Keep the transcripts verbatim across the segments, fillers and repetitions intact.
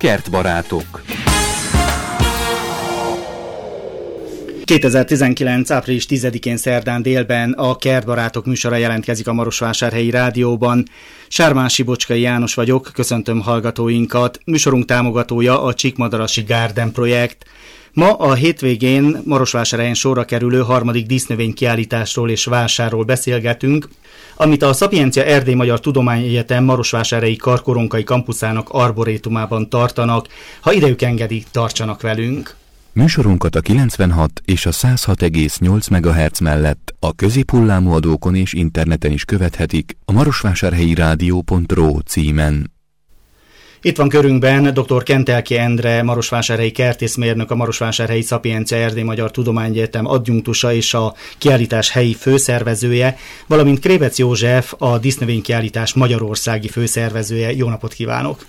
Kertbarátok. kétezer-tizenkilenc. április tizedikén szerdán délben a Kertbarátok műsora jelentkezik a Marosvásárhelyi Rádióban. Sármási Bocskai János vagyok, köszöntöm hallgatóinkat. Műsorunk támogatója a Csíkmadarasi Garden projekt. Ma a hétvégén Marosvásárhelyen sorra kerülő harmadik dísznövénykiállításról és vásárról beszélgetünk, amit a Szapiencia Erdély Magyar Tudományegyetem Marosvásárhelyi Karkoronkai kampuszának arborétumában tartanak. Ha idejük engedi, tartsanak velünk! Műsorunkat a kilencvenhat és a száz hat egész nyolc megahertz mellett a középhullámú adókon és interneten is követhetik a marosvásárhelyi rádió pont ro címen. Itt van körünkben dr. Kentelki Endre, marosvásárhelyi kertészmérnök, a Marosvásárhelyi Szapiencia Erdély Magyar Tudományegyetem adjunktusa és a kiállítás helyi főszervezője, valamint Krébec József, a dísznövénykiállítás magyarországi főszervezője. Jó napot kívánok!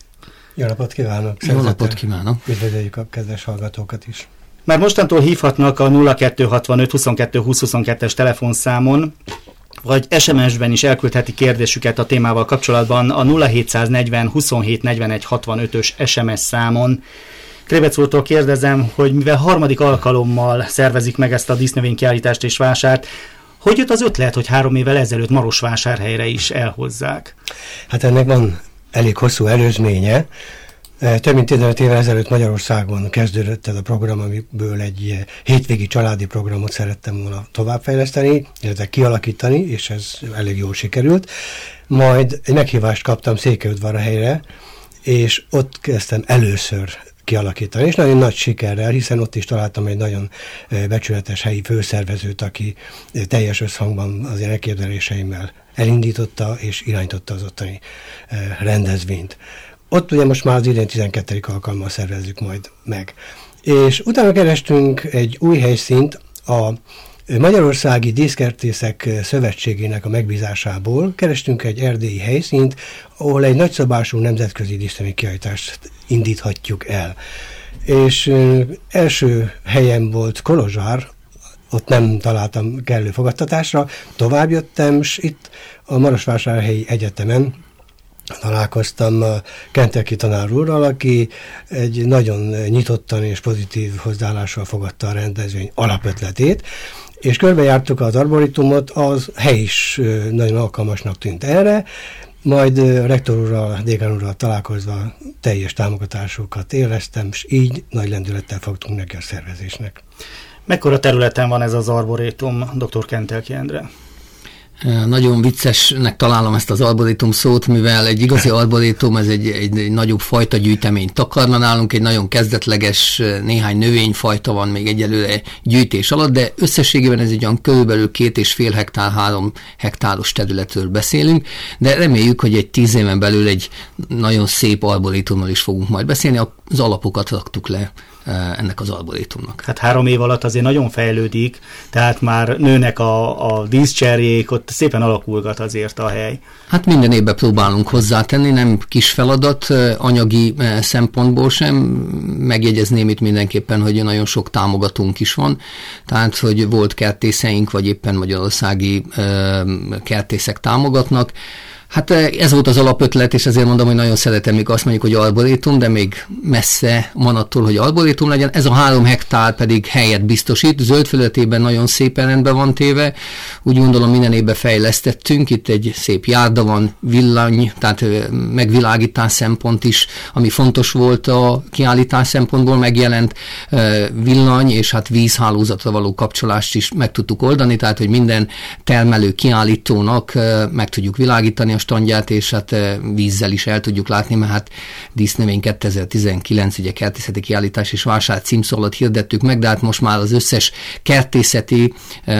Jó napot kívánok! Jó napot kívánok! Üdvözöljük a kedves hallgatókat is! Már mostantól hívhatnak a nulla kettő hatvanöt huszonkettő húsz huszonkettes telefonszámon, vagy es em es-ben is elküldheti kérdésüket a témával kapcsolatban a nulla hétszáznegyven huszonhét negyvenegy hatvanötös es em es számon. Krébec úrtól kérdezem, hogy mivel harmadik alkalommal szervezik meg ezt a dísznövénykiállítást és vásárt, hogy jött az ötlet, hogy három évvel ezelőtt Marosvásárhelyre is elhozzák? Hát ennek van elég hosszú előzménye. Több mint tizenöt évvel ezelőtt Magyarországon kezdődött ez a program, amiből egy hétvégi családi programot szerettem volna továbbfejleszteni, illetve kialakítani, és ez elég jól sikerült. Majd egy meghívást kaptam Székelyudvarhelyre, és ott kezdtem először kialakítani, és nagyon nagy sikerrel, hiszen ott is találtam egy nagyon becsületes helyi főszervezőt, aki teljes összhangban az én elképzeléseimmel elindította és irányította az ottani rendezvényt. Ott ugye most már az idén tizenkettedik alkalommal szervezzük majd meg. És utána kerestünk egy új helyszínt, a Magyarországi Díszkertészek Szövetségének a megbízásából kerestünk egy erdélyi helyszínt, ahol egy nagyszabású nemzetközi dísznövénykiállítást indíthatjuk el. És első helyen volt Kolozsvár, ott nem találtam kellő fogadtatásra, tovább jöttem, és itt a Marosvásárhelyi Egyetemen találkoztam a Kentelki tanár úrral, aki egy nagyon nyitottan és pozitív hozzáállással fogadta a rendezvény alapötletét, és körbejártuk az arborétumot, az hely is nagyon alkalmasnak tűnt erre, majd a rektor úrral, a dékán úrral találkozva teljes támogatásokat éreztem, és így nagy lendülettel fogtunk neki a szervezésnek. Mekkora területen van ez az arborétum, dr. Kentelki Endre? Nagyon viccesnek találom ezt az arborétum szót, mivel egy igazi arborétum, ez egy, egy, egy nagyobb fajta gyűjteményt takarna. Nálunk egy nagyon kezdetleges, néhány növényfajta van még egyelőre gyűjtés alatt, de összességében ez egy olyan körülbelül két és fél hektár, három hektáros területről beszélünk, de reméljük, hogy egy tíz éven belül egy nagyon szép arborétummal is fogunk majd beszélni. Az alapokat raktuk le ennek az arborétumnak. Hát három év alatt azért nagyon fejlődik, tehát már nőnek a, a díszcserjék, ott szépen alakulgat azért a hely. Hát minden évben próbálunk hozzátenni, nem kis feladat, anyagi szempontból sem. Megjegyezném itt mindenképpen, hogy nagyon sok támogatónk is van, tehát hogy volt kertészeink, vagy éppen magyarországi kertészek támogatnak. Hát ez volt az alapötlet, és ezért mondom, hogy nagyon szeretem, mikor azt mondjuk, hogy arborétum, de még messze van attól, hogy arborétum legyen. Ez a három hektár pedig helyet biztosít, zöld felületében nagyon szépen rendben van téve. Úgy gondolom, minden évben fejlesztettünk, itt egy szép járda van, villany, tehát megvilágítás szempont is, ami fontos volt a kiállítás szempontból megjelent, villany és hát vízhálózatra való kapcsolást is meg tudtuk oldani, tehát hogy minden termelő kiállítónak meg tudjuk világítani a standját, és hát vízzel is el tudjuk látni, mert hát dísznövény kétezer-tizenkilenc, ugye kertészeti kiállítás és vásár címszó alatt hirdettük meg, de hát most már az összes kertészeti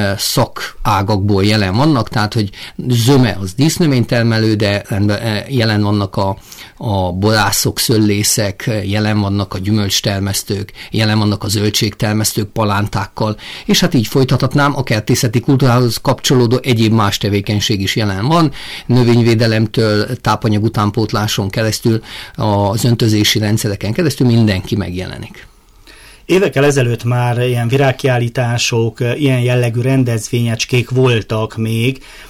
szakágakból jelen vannak, tehát hogy zöme az dísznövénytermelő, de jelen vannak a, a borászok, szőlészek, jelen vannak a gyümölcstermesztők, jelen vannak a zöldségtermesztők palántákkal, és hát így folytathatnám, a kertészeti kultúrához kapcsolódó egyéb más tevékenység is jelen van, növényvédelemtől, tápanyag utánpótláson keresztül, az öntözési rendszereken keresztül mindenki megjelenik. Évekkel ezelőtt már ilyen virágkiállítások, ilyen jellegű rendezvényecskék voltak még,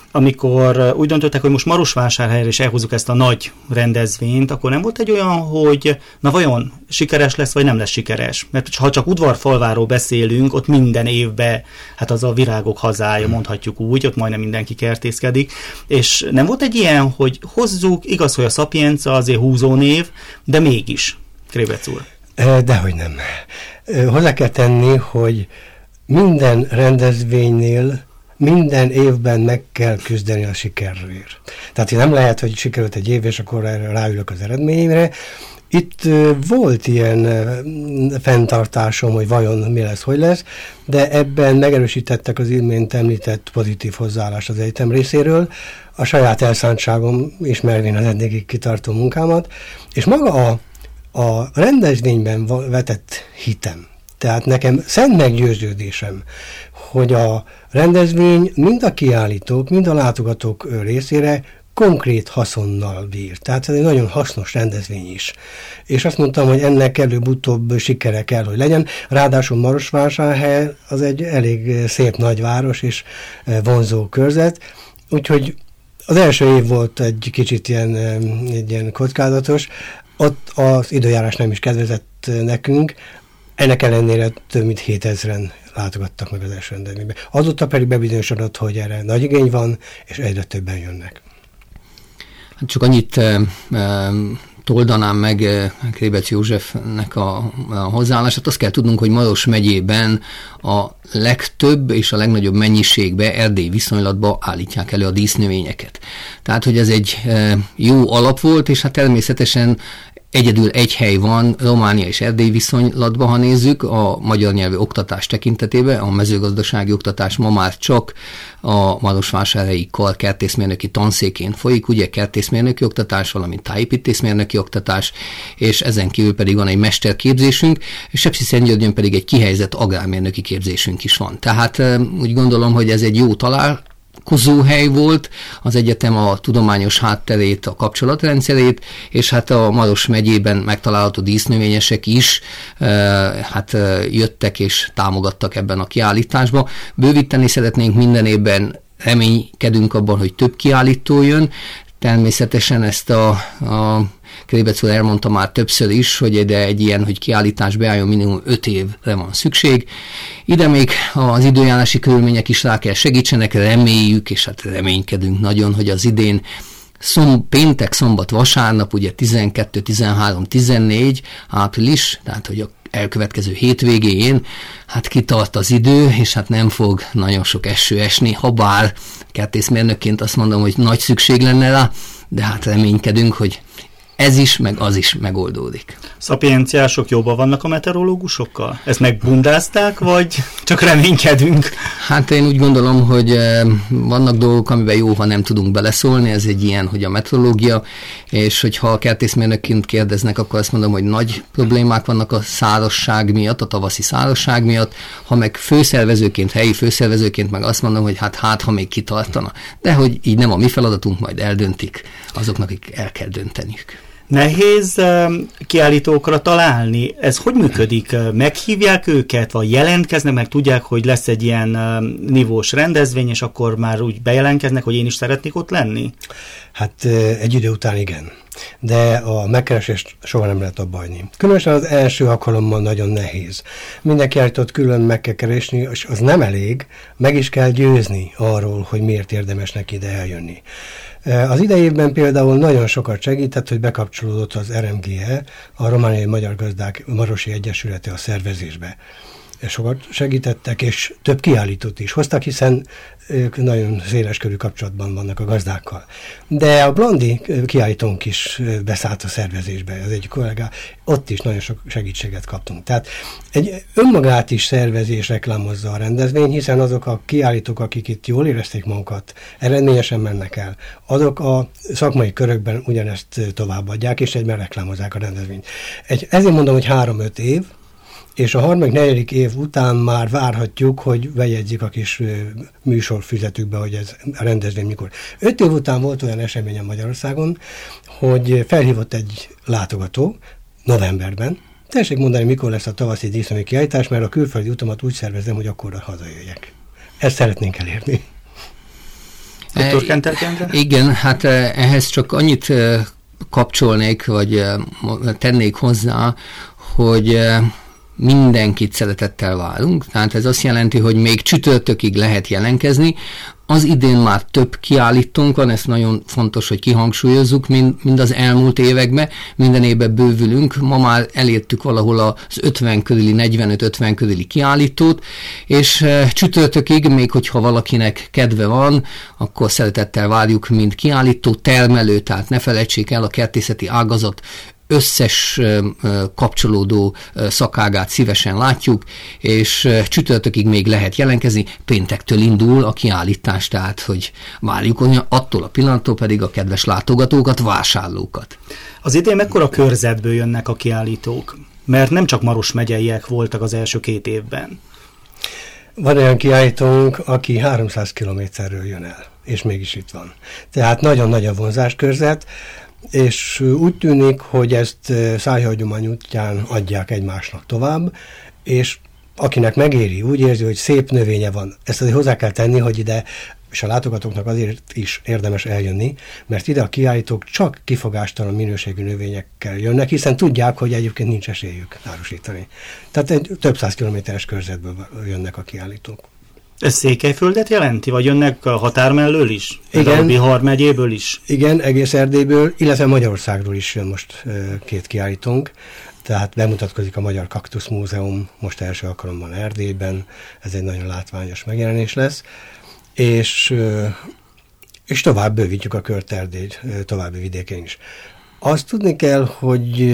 amikor úgy döntöttek, hogy most Marosvásárhelyre is elhúzzuk ezt a nagy rendezvényt, akkor nem volt egy olyan, hogy na vajon sikeres lesz, vagy nem lesz sikeres? Mert ha csak udvarfalváról beszélünk, ott minden évben, hát az a virágok hazája, mondhatjuk úgy, ott majdnem mindenki kertészkedik, és nem volt egy ilyen, hogy hozzuk, igaz, hogy a Sapienza azért húzó név, de mégis, Krébec úr. Dehogy nem. Hozzá kell tenni, hogy minden rendezvénynél minden évben meg kell küzdeni a sikerért. Tehát nem lehet, hogy sikerült egy év, és akkor ráülök az eredményre. Itt volt ilyen fenntartásom, hogy vajon mi lesz, hogy lesz, de ebben megerősítettek az imént említett pozitív hozzáállás az egyetem részéről, a saját elszántságom ismervén az eddigi kitartó munkámat, és maga a, a rendezvényben vetett hitem. Tehát nekem szent meggyőződésem, hogy a rendezvény mind a kiállítók, mind a látogatók részére konkrét haszonnal bír. Tehát ez egy nagyon hasznos rendezvény is. És azt mondtam, hogy ennek előbb-utóbb sikere kell, hogy legyen. Ráadásul Marosvásárhely az egy elég szép nagyváros és vonzó körzet, úgyhogy az első év volt egy kicsit ilyen, egy ilyen kockázatos, ott az időjárás nem is kedvezett nekünk, ennek ellenére több mint hétezren látogattak meg az első rendezvénybe. Azóta pedig bebizonyosodott, hogy erre nagy igény van, és egyre többen jönnek. Csak annyit e, e, toldanám meg e, Krébec Józsefnek a, a hozzáállását. Azt kell tudnunk, hogy Maros megyében a legtöbb és a legnagyobb mennyiségbe erdélyi viszonylatban állítják elő a dísznövényeket. Tehát, hogy ez egy e, jó alap volt, és hát természetesen egyedül egy hely van Románia és Erdély viszonylatban, ha nézzük, a magyar nyelvű oktatás tekintetében. A mezőgazdasági oktatás ma már csak a Marosvásárhelyi Kar kertészmérnöki tanszékén folyik, ugye kertészmérnöki oktatás, valamint tájépítészmérnöki oktatás, és ezen kívül pedig van egy mesterképzésünk, és Sepsiszentgyörgyön pedig egy kihelyezett agrármérnöki képzésünk is van. Tehát úgy gondolom, hogy ez egy jó talál, hely volt, az egyetem a tudományos hátterét, a kapcsolatrendszerét, és hát a Maros megyében megtalálható dísznövényesek is e, hát e, jöttek és támogattak ebben a kiállításban. Bővíteni szeretnénk minden évben, reménykedünk abban, hogy több kiállító jön. Természetesen ezt a, a Krébec úr elmondta már többször is, hogy ide egy ilyen, hogy kiállítás beálljon, minimum öt évre van szükség. Ide még az időjárási körülmények is rá kell segítsenek, reméljük, és hát reménykedünk nagyon, hogy az idén szom, péntek, szombat, vasárnap, ugye tizenkettő, tizenhárom, tizennégy április, tehát hogy a elkövetkező hétvégén, hát kitart az idő, és hát nem fog nagyon sok eső esni, ha bár kertészmérnökként azt mondom, hogy nagy szükség lenne rá, de hát reménykedünk, hogy ez is, meg az is megoldódik. Szapienciások jobban vannak a meteorológusokkal? Ezt megbundázták, vagy csak reménykedünk? Hát én úgy gondolom, hogy vannak dolgok, amiben jó, ha nem tudunk beleszólni, ez egy ilyen, hogy a meteorológia, és hogyha a kertészmérnökként kérdeznek, akkor azt mondom, hogy nagy problémák vannak a szárazság miatt, a tavaszi szárazság miatt, ha meg főszervezőként, helyi főszervezőként meg azt mondom, hogy hát, hát ha még kitartana. De hogy így nem a mi feladatunk, majd eldöntik azoknak, akik el kell dönteniük. Nehéz kiállítókra találni. Ez hogy működik? Meghívják őket, vagy jelentkeznek, meg tudják, hogy lesz egy ilyen nívós rendezvény, és akkor már úgy bejelentkeznek, hogy én is szeretnék ott lenni? Hát egy idő után igen. De a megkeresést soha nem lehet abba hagyni. Különösen az első alkalommal nagyon nehéz. Minden kiállítót külön meg kell keresni, és az nem elég, meg is kell győzni arról, hogy miért érdemes neki ide eljönni. Az idejében például nagyon sokat segített, hogy bekapcsolódott az er em gé e, a Romániai Magyar Gazdák Marosi Egyesülete a szervezésbe. Sokat segítettek, és több kiállítót is hoztak, hiszen ők nagyon széles körű kapcsolatban vannak a gazdákkal. De a blandi kiállítónk is beszállt a szervezésbe, az egy kollégá, ott is nagyon sok segítséget kaptunk. Tehát egy önmagát is szervezi és reklámozza a rendezvény, hiszen azok a kiállítók, akik itt jól érezték magukat, eredményesen mennek el, azok a szakmai körökben ugyanezt továbbadják, és egyben reklámozzák a rendezvényt. Egy, ezért mondom, hogy három-öt év, és a harmadik, negyedik év után már várhatjuk, hogy bejegyzik a kis műsorfüzetükbe, hogy ez a rendezvény mikor. Öt év után volt olyan esemény a Magyarországon, hogy felhívott egy látogató novemberben, tessék mondani, mikor lesz a tavaszi dísznövény kiállítás, mert a külföldi utamat úgy szervezem, hogy akkor hazajöjjek. Ezt szeretnénk elérni. doktor Kentelki Endre? Igen, hát ehhez csak annyit kapcsolnék, vagy tennék hozzá, hogy mindenkit szeretettel várunk, tehát ez azt jelenti, hogy még csütörtökig lehet jelentkezni. Az idén már több kiállítónk van, ez nagyon fontos, hogy kihangsúlyozzuk, mind, mind az elmúlt években, minden évben bővülünk, ma már elértük valahol az ötven körüli, negyvenöt-ötven körüli kiállítót, és csütörtökig, még hogyha valakinek kedve van, akkor szeretettel várjuk, mind kiállító, termelő, tehát ne felejtsék el, a kertészeti ágazat összes kapcsolódó szakágát szívesen látjuk, és csütörtökig még lehet jelentkezni, péntektől indul a kiállítás, tehát hogy várjuk attól a pillanattól pedig a kedves látogatókat, vásárlókat. Az idén mekkora körzetből jönnek a kiállítók? Mert nem csak Maros megyeiek voltak az első két évben. Van olyan kiállítónk, aki háromszáz kilométerről jön el, és mégis itt van. Tehát nagyon nagy a vonzáskörzet, és úgy tűnik, hogy ezt szájhagyomány útján adják egymásnak tovább, és akinek megéri, úgy érzi, hogy szép növénye van. Ezt azért hozzá kell tenni, hogy ide, és a látogatóknak azért is érdemes eljönni, mert ide a kiállítók csak kifogástalan minőségű növényekkel jönnek, hiszen tudják, hogy egyébként nincs esélyük árusítani. Tehát egy több száz kilométeres körzetből jönnek a kiállítók. Ez Székelyföldet jelenti, vagy jönnek a határ mellől is? Igen. A Bihar megyéből is? Igen, egész Erdélyből, illetve Magyarországról is jön most két kiállítónk. Tehát bemutatkozik a Magyar Kaktusz Múzeum most első alkalommal Erdélyben, ez egy nagyon látványos megjelenés lesz, és, és tovább bővítjük a kört Erdély további vidékén is. Azt tudni kell, hogy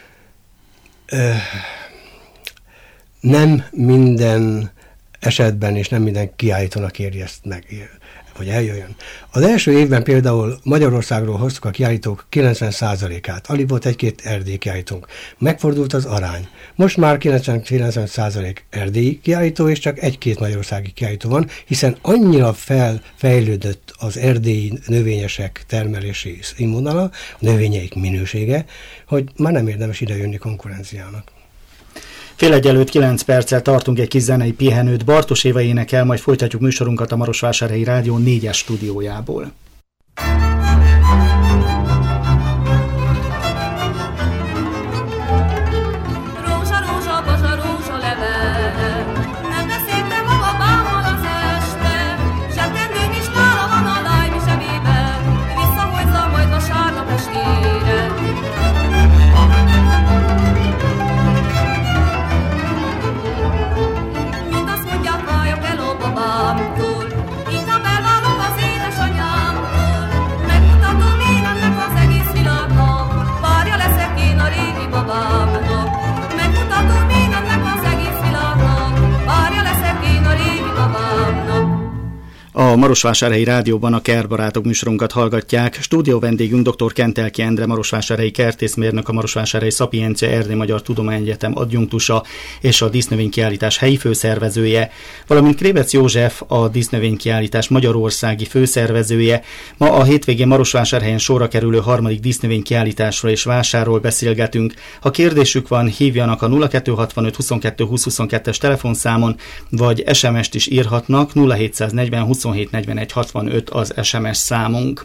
nem minden esetben és nem minden kiállítónak éri ezt meg, hogy eljöjjön. Az első évben például Magyarországról hoztuk a kiállítók kilencven százalékát. Alig volt egy-két erdélyi kiállítónk. Megfordult az arány. Most már kilencven százalék erdélyi kiállító, és csak egy-két magyarországi kiállító van, hiszen annyira felfejlődött az erdélyi növényesek termelési színvonala, a növényeik minősége, hogy már nem érdemes idejönni konkurenciának. Fél egy előtt kilenc perccel tartunk egy kis zenei pihenőt. Bartos Éva énekel, majd folytatjuk műsorunkat a Marosvásárhelyi Rádió négyes stúdiójából. A Marosvásárhelyi Rádióban a Kertbarátok műsorunkat hallgatják. Stúdió vendégünk dr. Kentelki Endre, marosvásárhelyi kertészmérnök, a Marosvásárhelyi Szapiencia Erdély-Magyar Tudományegyetem adjunktusa és a dísznövénykiállítás helyi főszervezője, valamint Krébec József, a dísznövénykiállítás magyarországi főszervezője. Ma a hétvégén Marosvásárhelyen sorra kerülő harmadik dísznövénykiállításról és vásárról beszélgetünk. Ha kérdésük van, hívjanak a nulla kettő hatvanöt huszonkettő húsz huszonkettes telefonszámon, vagy es em est is írhatnak, nulla hétszáznegyven huszonhét negyvenegy hatvanöt az es em es számunk.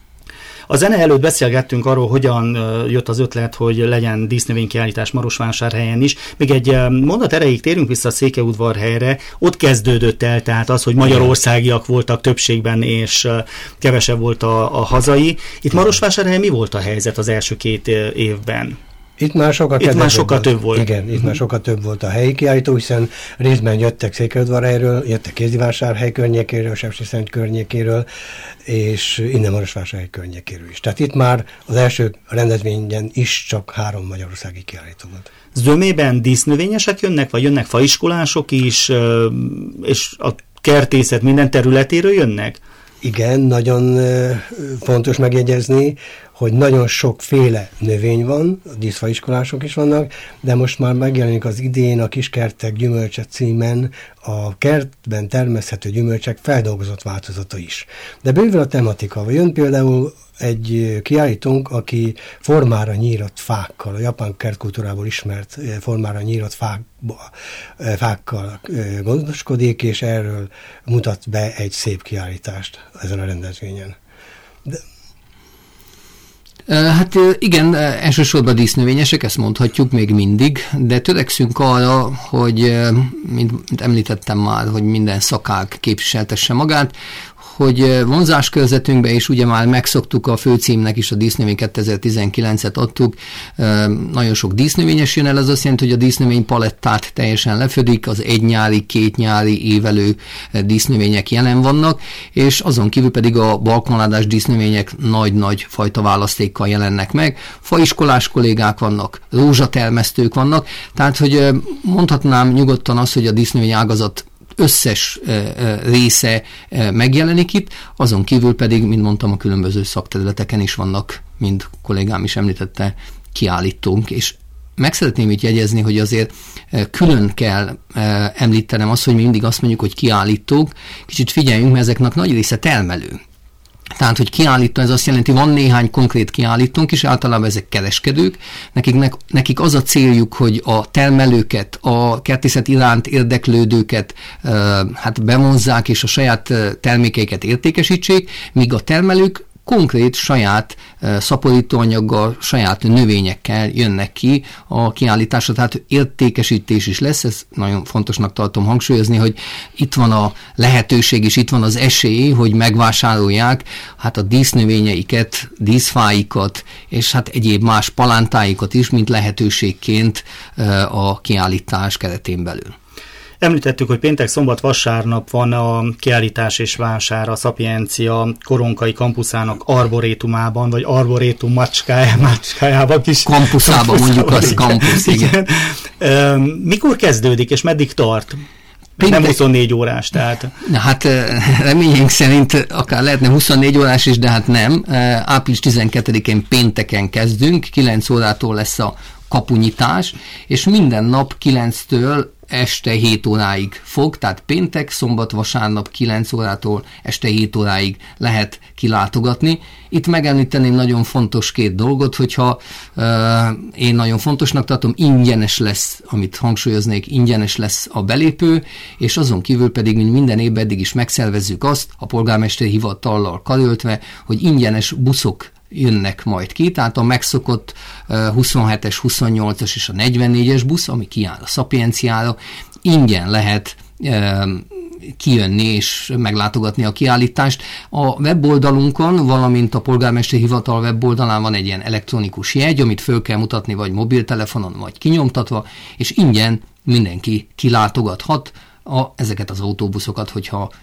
A zene előtt beszélgettünk arról, hogyan jött az ötlet, hogy legyen dísznövénykiállítás Marosvásárhelyen is. Még egy mondat erejéig térünk vissza a Székelyudvarhelyre. Ott kezdődött el tehát az, hogy magyarországiak voltak többségben, és kevesebb volt a, a hazai. Itt Marosvásárhelyen mi volt a helyzet az első két évben? Itt már sokkal, itt már sokkal volt. több volt. Igen, itt uh-huh. már sokkal több volt a helyi kiállító, hiszen részben jöttek Székelyudvarhelyről, jöttek Kézdivásárhely környékéről, Sepsiszent környékéről, és innen Marosvásárhely környékéről is. Tehát itt már az első rendezvényen is csak három magyarországi kiállító volt. Zömében dísznövényesek jönnek, vagy jönnek faiskolások is, és a kertészet minden területéről jönnek? Igen, nagyon fontos megjegyezni, hogy nagyon sokféle növény van, díszfaiskolások is vannak, de most már megjelenik az idén a Kiskertek gyümölcse címen a kertben termeszthető gyümölcsek feldolgozott változata is. De bővül a tematika. Jön például egy kiállítónk, aki formára nyírott fákkal, a japán kertkultúrából ismert formára nyírott fákba, fákkal gondoskodik, és erről mutat be egy szép kiállítást ezen a rendezvényen. De Hát igen, elsősorban dísznövényesek, ezt mondhatjuk még mindig, de törekszünk arra, hogy, mint említettem már, hogy minden szakág képviseltesse magát, hogy vonzáskörzetünkbe is ugye már megszoktuk a főcímnek is, a dísznövény kétezer-tizenkilencet adtuk, nagyon sok dísznövényes jön el, az azt jelenti, hogy a dísznövény palettát teljesen lefödik, az egynyári, kétnyári, évelő dísznövények jelen vannak, és azon kívül pedig a balkonládás dísznövények nagy-nagy fajta választékkal jelennek meg, faiskolás kollégák vannak, rózsatelmesztők vannak, tehát hogy mondhatnám nyugodtan azt, hogy a dísznövény ágazat összes része megjelenik itt, azon kívül pedig, mint mondtam, a különböző szakterületeken is vannak, mint kollégám is említette, kiállítónk, és meg szeretném itt jegyezni, hogy azért külön kell említenem azt, hogy mi mindig azt mondjuk, hogy kiállítók, kicsit figyeljünk, mert ezeknek nagy része termelő. Tehát, hogy kiállító, ez azt jelenti, van néhány konkrét kiállítónk is, általában ezek kereskedők, nekik, nekik az a céljuk, hogy a termelőket, a kertészet iránt érdeklődőket hát bevonzzák, és a saját termékeiket értékesítsék, míg a termelők konkrét saját szaporítóanyaggal, saját növényekkel jönnek ki a kiállításra, tehát értékesítés is lesz, ez nagyon fontosnak tartom hangsúlyozni, hogy itt van a lehetőség és itt van az esély, hogy megvásárolják hát a dísznövényeiket, díszfáikat, és hát egyéb más palántáikat is, mint lehetőségként a kiállítás keretén belül. Említettük, hogy péntek, szombat, vasárnap van a kiállítás és vásár a Szapiencia Koronkai kampuszának arborétumában, vagy arborétum macskájában. Kis kampuszában mondjuk az kampusz, igen. igen. Mikor kezdődik, és meddig tart? Péntek... Nem huszonnégy órás, tehát. Na hát reményeink szerint akár lehetne huszonnégy órás is, de hát nem. április tizenkettedikén pénteken kezdünk, kilenc órától lesz a kapunyitás, és minden nap kilenctől este hét óráig fog, tehát péntek, szombat, vasárnap kilenc órától este hét óráig lehet kilátogatni. Itt megemlíteném nagyon fontos két dolgot, hogyha uh, én nagyon fontosnak tartom, ingyenes lesz, amit hangsúlyoznék, ingyenes lesz a belépő, és azon kívül pedig, mint minden évben eddig is megszervezzük azt, a polgármesteri hivatallal karöltve, hogy ingyenes buszok jönnek majd ki, tehát a megszokott uh, huszonhetes, huszonnyolcas és a negyvennégyes busz, ami kiáll a Szapienciára, ingyen lehet uh, kijönni és meglátogatni a kiállítást. A weboldalunkon, valamint a polgármesteri hivatal weboldalán van egy ilyen elektronikus jegy, amit föl kell mutatni vagy mobiltelefonon, vagy kinyomtatva, és ingyen mindenki kilátogathat a, ezeket az autóbuszokat, hogyha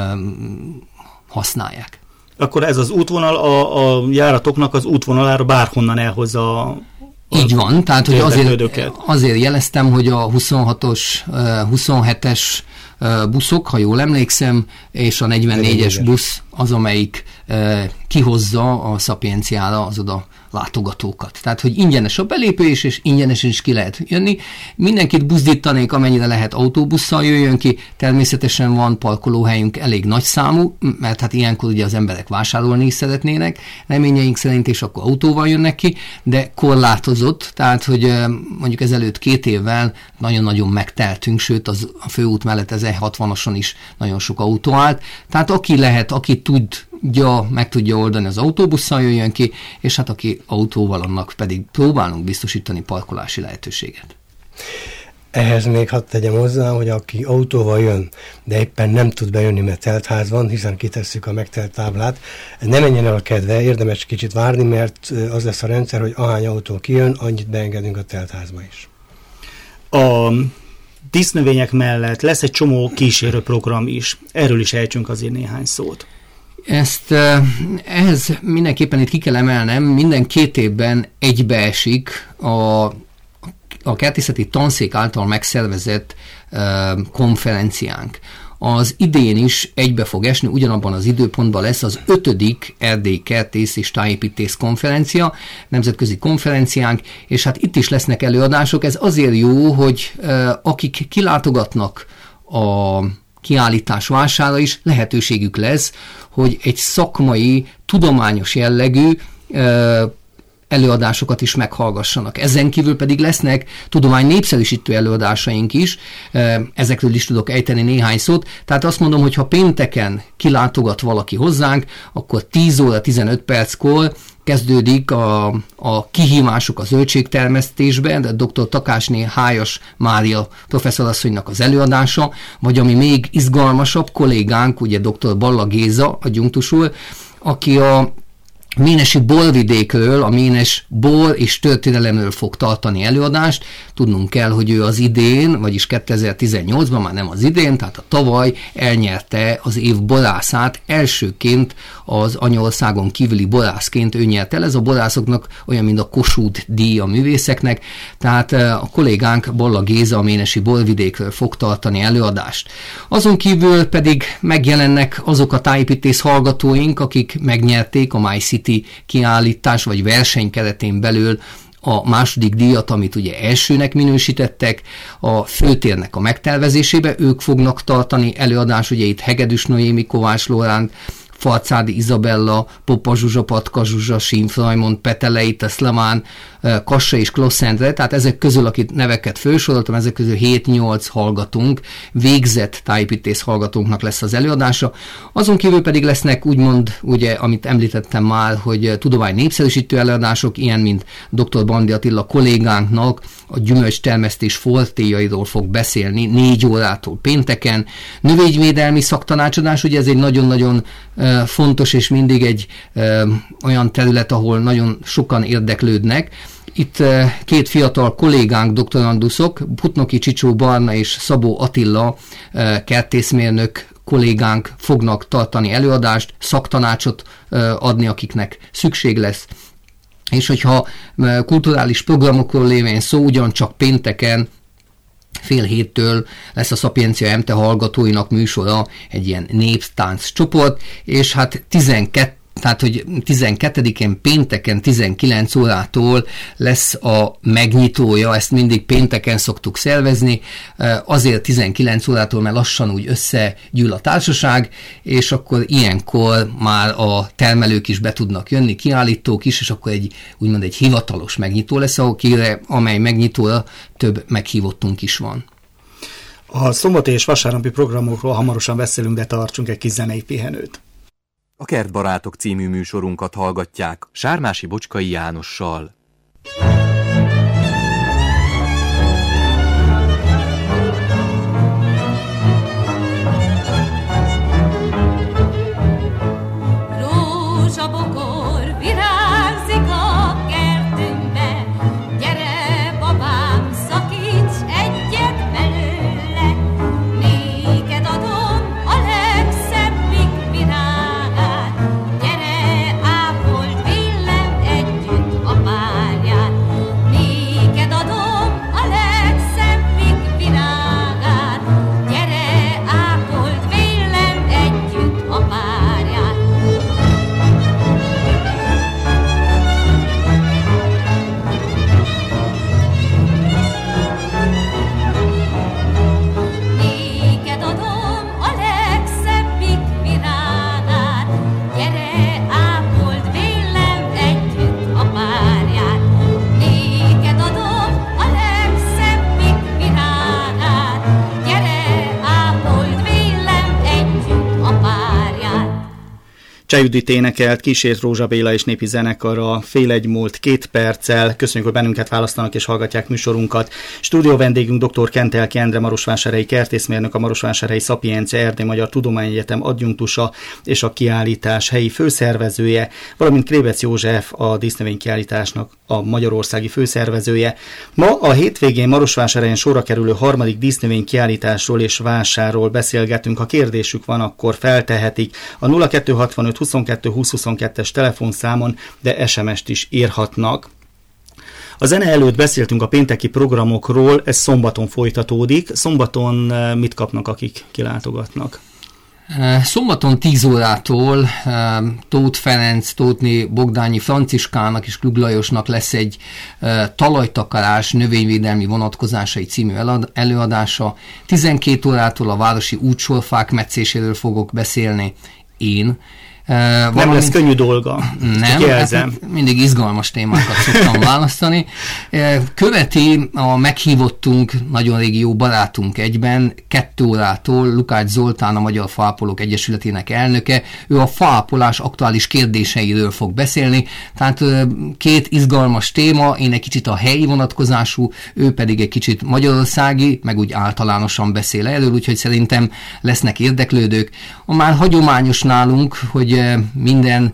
um, használják. Akkor ez az útvonal a, a járatoknak az útvonalára bárhonnan elhozza a Így van, tehát hogy azért, azért jeleztem, hogy a huszonhatos, huszonhetes buszok, ha jól emlékszem, és a negyvennégyes busz az, amelyik kihozza a Szapienciára az oda látogatókat. Tehát, hogy ingyenes a belépés, és ingyenesen is ki lehet jönni. Mindenkit buzdítanék, amennyire lehet, autóbusszal jöjjön ki. Természetesen van parkolóhelyünk elég nagy számú, mert hát ilyenkor ugye az emberek vásárolni is szeretnének, reményeink szerint, és akkor autóval jönnek ki, de korlátozott, tehát, hogy mondjuk ezelőtt két évvel nagyon-nagyon megteltünk, sőt, az, a főút mellett az E hatvanon is nagyon sok autó állt. Tehát aki lehet, aki tud, Ja, meg tudja oldani, az autóbusszal jöjjön ki, és hát aki autóval, annak pedig próbálunk biztosítani parkolási lehetőséget. Ehhez még hadd tegyem hozzá, hogy aki autóval jön, de éppen nem tud bejönni, mert teltház van, hiszen kitesszük a megtelt táblát, ne menjen el a kedve, érdemes kicsit várni, mert az lesz a rendszer, hogy ahány autó kijön, annyit beengedünk a teltházba is. A dísznövények mellett lesz egy csomó kísérőprogram is. Erről is ejtsünk azért néhány szót. Ezt ehhez mindenképpen itt ki kell emelnem, minden két évben egybeesik a a kertészeti tanszék által megszervezett konferenciánk. Az idén is egybe fog esni, ugyanabban az időpontban lesz az ötödik Erdély Kertész és Tájépítész konferencia, nemzetközi konferenciánk, és hát itt is lesznek előadások. Ez azért jó, hogy akik kilátogatnak a kiállítás vására is lehetőségük lesz, hogy egy szakmai, tudományos jellegű előadásokat is meghallgassanak. Ezen kívül pedig lesznek tudomány népszerűsítő előadásaink is, ezekről is tudok ejteni néhány szót, tehát azt mondom, hogy ha pénteken kilátogat valaki hozzánk, akkor tíz óra tizenöt perckor kezdődik a, a kihívások a zöldségtermesztésben, de dr. Takásné Hájas Mária professzorasszonynak az előadása, vagy ami még izgalmasabb, kollégánk, ugye dr. Balla Géza, adjunktus úr, aki a ménesi borvidékről, a ménes bor és történelemről fog tartani előadást. Tudnunk kell, hogy ő az idén, vagyis kétezer-tizennyolcban, már nem az idén, tehát a tavaly elnyerte az év borászát. Elsőként az anyaországon kívüli borászként ő nyert el. Ez a borászoknak olyan, mint a Kossuth díj a művészeknek. Tehát a kollégánk Balla Géza a ménesi borvidékről fog tartani előadást. Azon kívül pedig megjelennek azok a tájépítész hallgatóink, akik megnyerték a MyCity kiállítás vagy verseny keretén belül a második díjat, amit ugye elsőnek minősítettek a főtérnek a megtervezésébe. Ők fognak tartani előadás, ugye itt Hegedűs Noémi, Kovács Lóránt, Farcádi Izabella, Popa Zsuzsa, Patka Zsuzsa, Simf Rajmond, Petelei, Teszlemán, Kassa és Klossz Endre, tehát ezek közül, akit neveket felsoroltam, ezek közül hét-nyolc hallgatónk, végzett tájépítész hallgatónknak lesz az előadása. Azon kívül pedig lesznek úgymond, ugye, amit említettem már, hogy tudomány népszerűsítő előadások, ilyen, mint dr. Bandi Attila kollégánknak a gyümölcstermesztés fortéjairól fog beszélni négy órától pénteken. Növényvédelmi szaktanácsadás, ugye ez egy nagyon-nagyon uh, fontos és mindig egy uh, olyan terület, ahol nagyon sokan érdeklődnek. Itt uh, két fiatal kollégánk, doktoranduszok, Putnoki Csicsó Barna és Szabó Attila uh, kertészmérnök kollégánk fognak tartani előadást, szaktanácsot uh, adni, akiknek szükség lesz. És hogyha kulturális programokról lévén szó, ugyancsak pénteken fél héttől lesz a Szapiencia em té hallgatóinak műsora, egy ilyen néptánc csoport, és hát tizenkettő Tehát, hogy tizenkettedikén pénteken tizenkilenc órától lesz a megnyitója, ezt mindig pénteken szoktuk szervezni, azért tizenkilenc órától, mert lassan úgy összegyűl a társaság, és akkor ilyenkor már a termelők is be tudnak jönni, kiállítók is, és akkor egy úgymond egy hivatalos megnyitó lesz, amely megnyitóra több meghívottunk is van. A szombati és vasárnapi programokról hamarosan beszélünk, de tartsunk egy kis zenei pihenőt. A Kertbarátok című műsorunkat hallgatják Sármási Bocskai Jánossal. Rózsabokor virágzik a kertünkbe, gyere babám, szakíts egyet belőle, néked adom a legszebbik virágát, gyere ápold vélem együtt a párját, néked adom a legszebbik virágát, gyere ápold vélem együtt a párját. Néked adom a legszebbik virágát, gyere ápold vélem együtt a párját. Néked adom a legszebbik virágát, gyere ápold vélem együtt a párját. Cseh Judit énekelt, kísért Rózsa Béla és népi zenekara fél egy múlt két perccel. Köszönjük, hogy bennünket választanak és hallgatják műsorunkat. Stúdió vendégünk dr. Kentelki Endre, marosvásárhelyi kertészmérnök, a Marosvásárhelyi Szapiencia Erdély Magyar Tudományegyetem adjunktusa és a kiállítás helyi főszervezője, valamint Krébec József, a dísznövénykiállításnak a magyarországi főszervezője. Ma a hétvégén Marosvásárhelyen sorra kerülő harmadik dísznövénykiállításról és vásárról beszélgetünk. Ha kérdésük van, akkor feltehetik a nulla kettő hatvanöt huszonkettő húsz huszonkettes telefonszámon, de es em est is írhatnak. A zene előtt beszéltünk a pénteki programokról, ez szombaton folytatódik. Szombaton mit kapnak, akik kilátogatnak? Szombaton tíz órától Tóth Ferenc, Tóthné Bogdányi Franciskának és Klug Lajosnak lesz egy talajtakarás növényvédelmi vonatkozásai című előadása. tizenkét órától a városi útsorfák metszéséről fogok beszélni én. Nem valamint, lesz könnyű dolga. Nem, hát mindig izgalmas témákat szoktam választani. Követi a meghívottunk, nagyon régi jó barátunk egyben, kettő órától Lukács Zoltán, a Magyar Faápolók Egyesületének elnöke. Ő a faápolás aktuális kérdéseiről fog beszélni, tehát két izgalmas téma, én egy kicsit a helyi vonatkozású, ő pedig egy kicsit magyarországi, meg úgy általánosan beszél erről, úgyhogy szerintem lesznek érdeklődők. A már hagyományos nálunk, hogy minden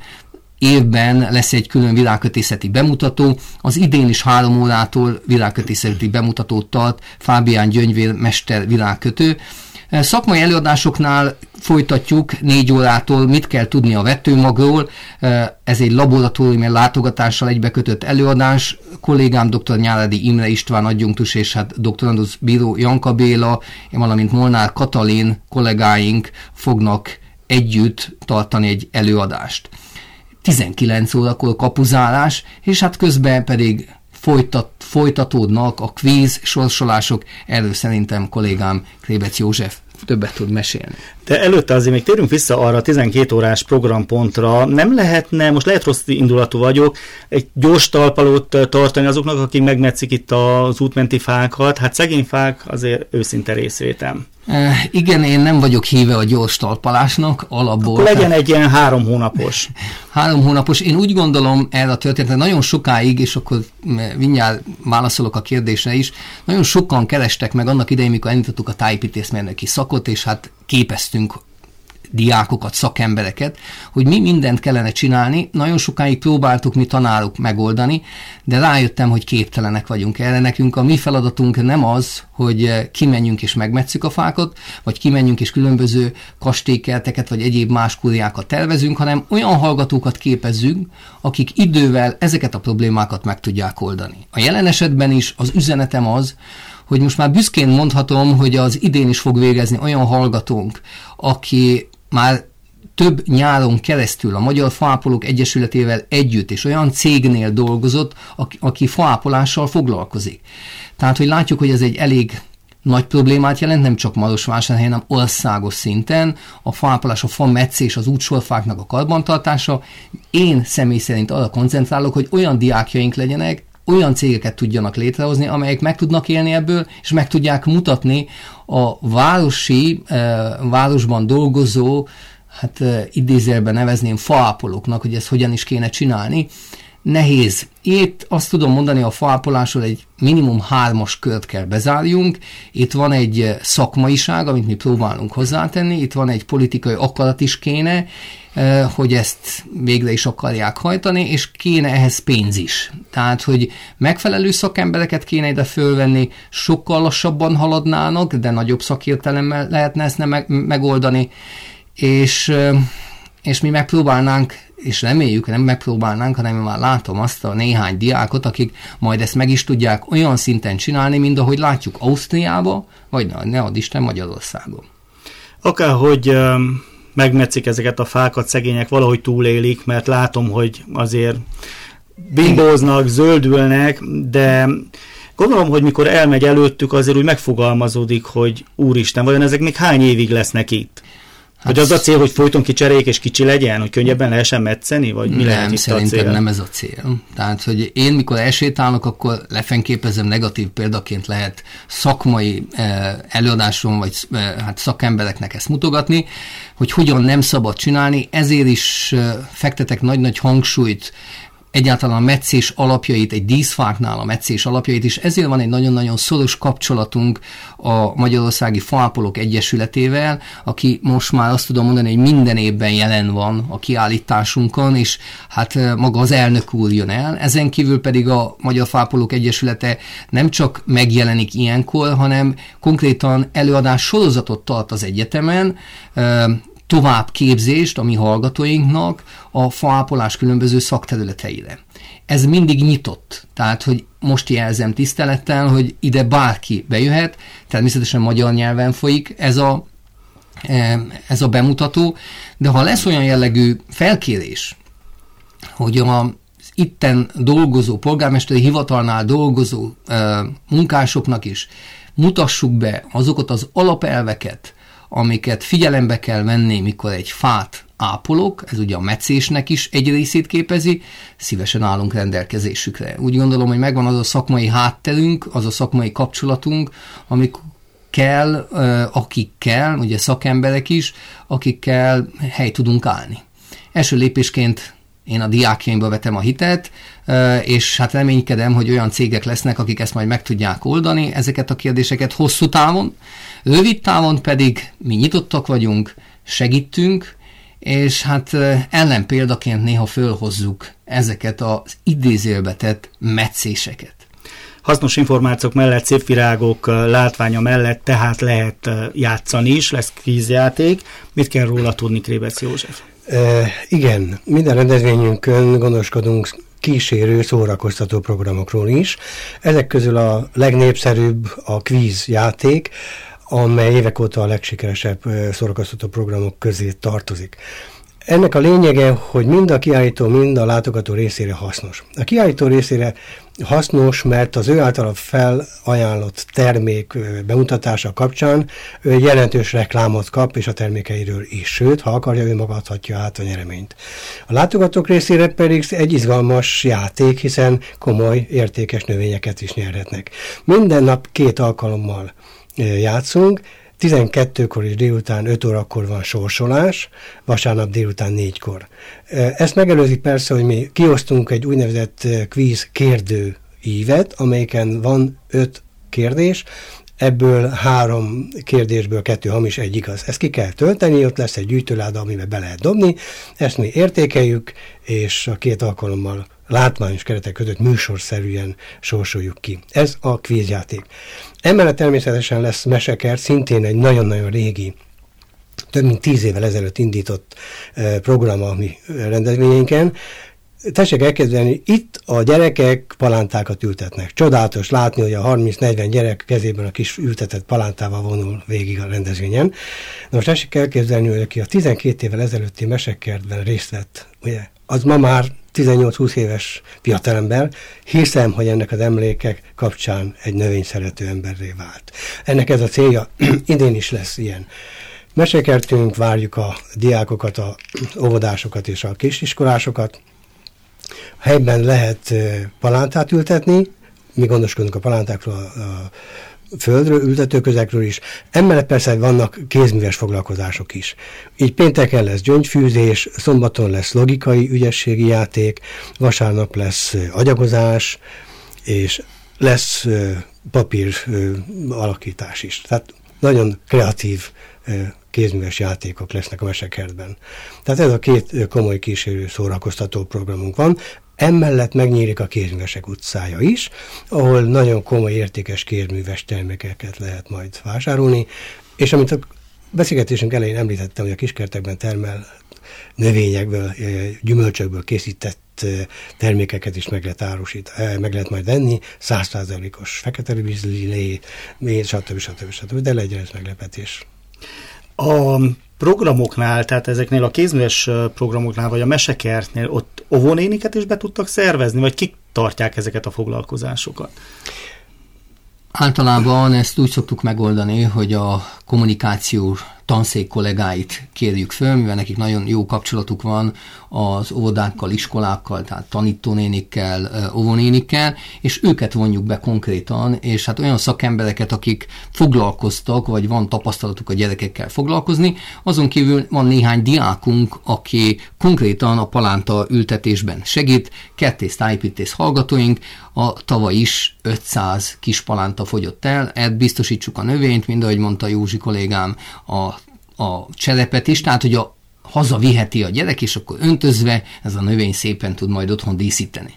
évben lesz egy külön világkötészeti bemutató. Az idén is három órától világkötészeti bemutatót tart Fábián Gyöngyvér mester világkötő. Szakmai előadásoknál folytatjuk négy órától, mit kell tudni a vetőmagról. Ez egy laboratóriumi látogatással egybekötött előadás. Kollégám dr. Nyáradi Imre István adjunktus és hát doktorandusz bíró Janka Béla, valamint Molnár Katalin kollégáink fognak együtt tartani egy előadást. tizenkilenc órakor kapuzárás, és hát közben pedig folytat, folytatódnak a kvíz sorsolások, erről szerintem kollégám Krébec József többet tud mesélni. De előtte azért még térünk vissza arra a tizenkét órás programpontra. Nem lehetne, most lehet rossz indulatú vagyok, egy gyors talpalót tartani azoknak, akik megmetszik itt az útmenti fákat? Hát szegény fák azért őszinte részvétem. E, igen, én nem vagyok híve a gyors talpalásnak, alapból. Akkor legyen egy ilyen három hónapos. Három hónapos. Én úgy gondolom erre a történetre nagyon sokáig, és akkor mindjárt válaszolok a kérdésre is, nagyon sokan kerestek meg annak idején, mikor elindítottuk a tájépítészmérnöki szakot, és hát képeztünk diákokat, szakembereket, hogy mi mindent kellene csinálni. Nagyon sokáig próbáltuk mi tanárok megoldani, de rájöttem, hogy képtelenek vagyunk erre. Nekünk a mi feladatunk nem az, hogy kimenjünk és megmetszük a fákat, vagy kimenjünk és különböző kastélykerteket, vagy egyéb más kuriákat tervezünk, hanem olyan hallgatókat képezzünk, akik idővel ezeket a problémákat meg tudják oldani. A jelen esetben is az üzenetem az, hogy most már büszkén mondhatom, hogy az idén is fog végezni olyan hallgatónk, aki már több nyáron keresztül a Magyar Faápolók Egyesületével együtt, és olyan cégnél dolgozott, aki, aki faápolással foglalkozik. Tehát, hogy látjuk, hogy ez egy elég nagy problémát jelent, nem csak Marosvásárhelyen, hanem országos szinten. A faápolás, a fametszés, az útsorfáknak a karbantartása. Én személy szerint arra koncentrálok, hogy olyan diákjaink legyenek, olyan cégeket tudjanak létrehozni, amelyek meg tudnak élni ebből, és meg tudják mutatni a városi, városban dolgozó, hát idézőjelben nevezném faápolóknak, hogy ezt hogyan is kéne csinálni. Nehéz. Itt azt tudom mondani, a faápolásról egy minimum hármas kört kell bezárjunk. Itt van egy szakmaiság, amit mi próbálunk hozzátenni, itt van egy politikai akarat is kéne, hogy ezt végre is akarják hajtani, és kéne ehhez pénz is. Tehát, hogy megfelelő szakembereket kéne ide fölvenni, sokkal lassabban haladnának, de nagyobb szakértelemmel lehetne ezt nem megoldani, és, és mi megpróbálnánk, és reméljük, nem megpróbálnánk, hanem én már látom azt a néhány diákot, akik majd ezt meg is tudják olyan szinten csinálni, mint ahogy látjuk Ausztriába, vagy ne add Isten Magyarországon. Akárhogy um, megmetszik ezeket a fákat, szegények valahogy túlélik, mert látom, hogy azért bimbóznak, zöldülnek, de gondolom, hogy mikor elmegy előttük, azért úgy megfogalmazódik, hogy úristen, vajon ezek még hány évig lesznek itt? Hát hogy az a cél, hogy folyton kicseréljék és kicsi legyen, hogy könnyebben lehessen metszeni, vagy mi nem, lehet itt a cél? Nem ez a cél. Tehát, hogy én mikor elsétálok, akkor lefenképezem, negatív példaként lehet szakmai eh, előadáson, vagy eh, hát szakembereknek ezt mutogatni, hogy hogyan nem szabad csinálni, ezért is eh, fektetek nagy-nagy hangsúlyt egyáltalán a metszés alapjait, egy díszfáknál a metszés alapjait is, ezért van egy nagyon-nagyon szoros kapcsolatunk a Magyarországi Faápolók Egyesületével, aki most már azt tudom mondani, hogy minden évben jelen van a kiállításunkon, és hát maga az elnök úr jön el. Ezen kívül pedig a Magyar Faápolók Egyesülete nem csak megjelenik ilyenkor, hanem konkrétan előadás sorozatot tart az egyetemen, továbbképzést a mi hallgatóinknak a faápolás különböző szakterületeire. Ez mindig nyitott, tehát hogy most jelzem tisztelettel, hogy ide bárki bejöhet, természetesen magyar nyelven folyik ez a, ez a bemutató, de ha lesz olyan jellegű felkérés, hogy a itten dolgozó, polgármesteri hivatalnál dolgozó e, munkásoknak is mutassuk be azokat az alapelveket, amiket figyelembe kell venni, mikor egy fát ápolok, ez ugye a metszésnek is egy részét képezi, szívesen állunk rendelkezésükre. Úgy gondolom, hogy megvan az a szakmai hátterünk, az a szakmai kapcsolatunk, amik kell, akikkel, ugye szakemberek is, akikkel hely tudunk állni. Első lépésként én a diákjaimba vetem a hitet, és hát reménykedem, hogy olyan cégek lesznek, akik ezt majd meg tudják oldani, ezeket a kérdéseket hosszú távon, rövid távon pedig mi nyitottak vagyunk, segítünk, és hát ellenpéldaként néha fölhozzuk ezeket az idézőjelbe tett metszéseket. Hasznos információk mellett, szép virágok látványa mellett tehát lehet játszani is, lesz kvízjáték. Mit kell róla tudni, Krébec József? E, igen, minden rendezvényünkön gondoskodunk kísérő, szórakoztató programokról is. Ezek közül a legnépszerűbb a kvízjáték, amely évek óta a legsikeresebb szórakoztató programok közé tartozik. Ennek a lényege, hogy mind a kiállító, mind a látogató részére hasznos. A kiállító részére hasznos, mert az ő általa felajánlott termék bemutatása kapcsán jelentős reklámot kap, és a termékeiről is. Sőt, ha akarja, ő maga adhatja át a nyereményt. A látogatók részére pedig egy izgalmas játék, hiszen komoly, értékes növényeket is nyerhetnek. Minden nap két alkalommal játszunk, tizenkettőkor és délután öt órakor van sorsolás, vasárnap délután négykor. Ezt megelőzi persze, hogy mi kiosztunk egy úgynevezett kvíz kérdő ívet, amelyiken van öt kérdés, ebből három kérdésből kettő hamis, egy igaz. Ezt ki kell tölteni, ott lesz egy gyűjtőláda, amiben be lehet dobni, ezt mi értékeljük, és a két alkalommal látványos keretek között műsorszerűen sorsoljuk ki. Ez a kvízjáték. Emellett természetesen lesz mesekert, szintén egy nagyon-nagyon régi, több mint tíz évvel ezelőtt indított program a mi rendezvényeinken. Tessék elkezdeni, itt a gyerekek palántákat ültetnek. Csodálatos látni, hogy a harminc-negyven gyerek kezében a kis ültetett palántával vonul végig a rendezvényen. Na most tessék elkezdeni, hogy aki a tizenkét évvel ezelőtti mesekertben részt vett, ugye, az ma már tizennyolc-húsz éves fiatalember, hiszem, hogy ennek az emlékek kapcsán egy növényszerető emberré vált. Ennek ez a célja, idén is lesz ilyen mesekertünk, várjuk a diákokat, a óvodásokat és a kisiskolásokat. Helyben lehet palántát ültetni, mi gondoskodunk a palántákról, a, a földről, ültetőközekről is. Emellett persze vannak kézműves foglalkozások is. Így pénteken lesz gyöngyfűzés, szombaton lesz logikai ügyességi játék, vasárnap lesz agyagozás, és lesz papír alakítás is. Tehát nagyon kreatív kézműves játékok lesznek a mesekertben. Tehát ez a két komoly kísérő szórakoztató programunk van. Emellett megnyílik a Kézművesek utcája is, ahol nagyon komoly, értékes kézműves termékeket lehet majd vásárolni, és amit a beszélgetésünk elején említettem, hogy a kiskertekben termel növényekből, gyümölcsökből készített termékeket is meg lehet árusít, meg lehet majd venni, száz százalékos fekete vízlilé, stb. stb. stb. De legyen ez meglepetés. A programoknál, tehát ezeknél a kézműves programoknál, vagy a mesekertnél ott óvónéniket is be tudtak szervezni, vagy kik tartják ezeket a foglalkozásokat? Általában ezt úgy szoktuk megoldani, hogy a kommunikáció tanszék kollégáit kérjük föl, mivel nekik nagyon jó kapcsolatuk van az óvodákkal, iskolákkal, tehát tanítónénikkel, óvónénikkel, és őket vonjuk be konkrétan, és hát olyan szakembereket, akik foglalkoztak, vagy van tapasztalatuk a gyerekekkel foglalkozni, azon kívül van néhány diákunk, aki konkrétan a palánta ültetésben segít, kertész, tájépítész hallgatóink, a tavaly is ötszáz kis palánta fogyott el, ezt biztosítsuk a növényt, mind ahogy mondta Józsi kollégám, a a cselepet is, tehát hogy a haza viheti a gyerek, és akkor öntözve ez a növény szépen tud majd otthon díszíteni.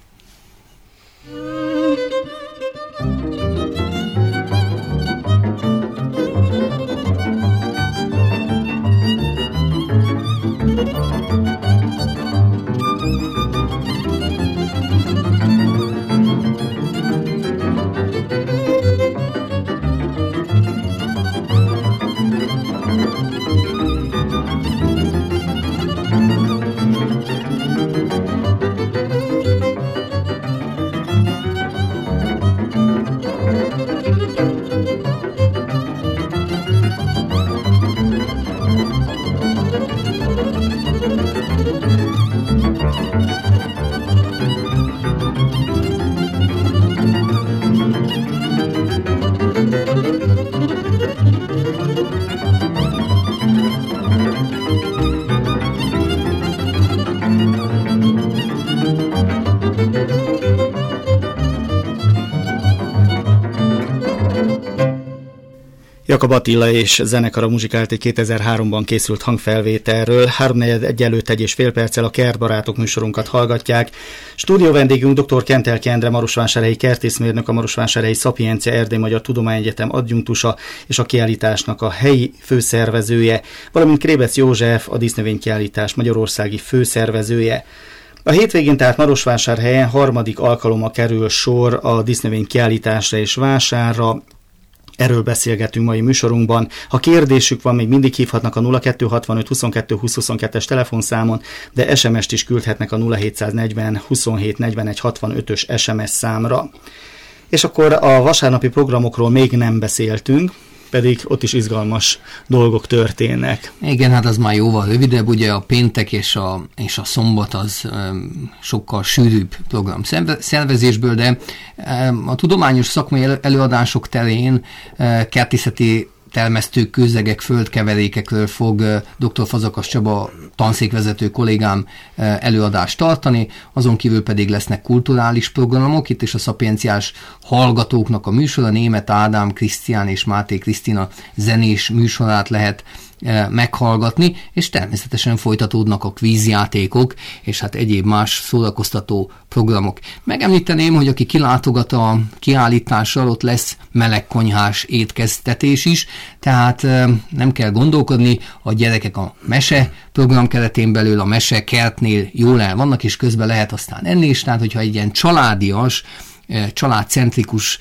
Jakab Attila és zenekara muzsikált egy kétezer-háromban készült hangfelvételről. háromnegyed egy előtt egy és fél perccel a Kertbarátok műsorunkat hallgatják. Stúdió vendégünk dr. Kentelki Endre marosvásárhelyi kertészmérnök, a Marosvásárhelyi Szapiencia Erdély Magyar Tudományegyetem adjunktusa és a kiállításnak a helyi főszervezője, valamint Krébec József, a dísznövénykiállítás magyarországi főszervezője. A hétvégén tehát Marosvásárhelyen harmadik alkalommal kerül sor a dísznövénykiállításra és vásárra. Erről beszélgetünk mai műsorunkban. Ha kérdésük van, még mindig hívhatnak a nulla kettő hatvanöt huszonkettő húsz huszonkettes telefonszámon, de es em est is küldhetnek a nulla hétszáznegyven huszonhét negyvenegy hatvanötös es em es számra. És akkor a vasárnapi programokról még nem beszéltünk, pedig ott is izgalmas dolgok történnek. Igen, hát az már jóval rövidebb, ugye a péntek és a, és a szombat az um, sokkal sűrűbb program szervezésből, de um, a tudományos szakmai előadások terén uh, kertészeti termesztők, kőzegek, földkeverékekről fog dr. Fazakas Csaba tanszékvezető kollégám előadást tartani, azon kívül pedig lesznek kulturális programok, itt is a szapienciás hallgatóknak a műsora, Németh Ádám, Krisztián és Máté Krisztina zenés műsorát lehet meghallgatni, és természetesen folytatódnak a kvízjátékok, és hát egyéb más szórakoztató programok. Megemlíteném, hogy aki kilátogat a kiállítással, ott lesz melegkonyhás étkeztetés is, tehát nem kell gondolkodni, a gyerekek a mese program keretén belül a mese kertnél jól el vannak, és közben lehet aztán enni is, tehát hogyha egy ilyen családias, családcentrikus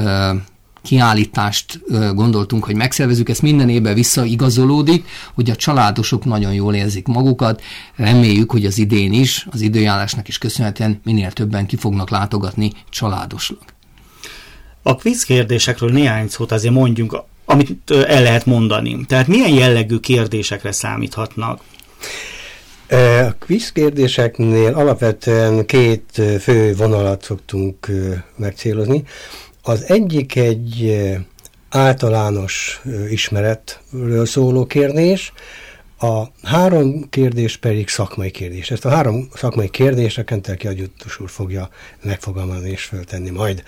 kiállítást gondoltunk, hogy megszervezzük, ezt minden évben visszaigazolódik, hogy a családosok nagyon jól érzik magukat. Reméljük, hogy az idén is, az időjárásnak is köszönhetően minél többen ki fognak látogatni családosnak. A kvízkérdésekről néhány szót azért mondjunk, amit el lehet mondani. Tehát milyen jellegű kérdésekre számíthatnak? A kvízkérdéseknél alapvetően két fő vonalat szoktunk megcélozni. Az egyik egy általános ismeretről szóló kérdés, a három kérdés pedig szakmai kérdés. Ezt a három szakmai kérdést a Kentelki adjunktus úr fogja megfogalmazni és föltenni majd.